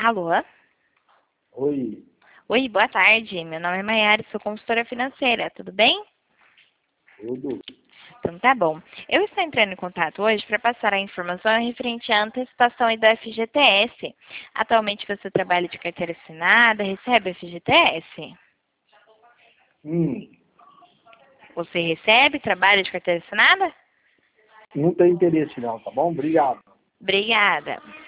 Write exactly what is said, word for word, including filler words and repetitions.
Alô? Oi, Oi, boa tarde. Meu nome é Maiara, sou consultora financeira, tudo bem? tudo. Então tá bom. Eu estou entrando em contato hoje para passar a informação referente à antecipação aí do F G T S. Atualmente você trabalha de carteira assinada, recebe F G T S? Hum, Você recebe, trabalha de carteira assinada? não tem interesse não, tá bom? Obrigado. Obrigada.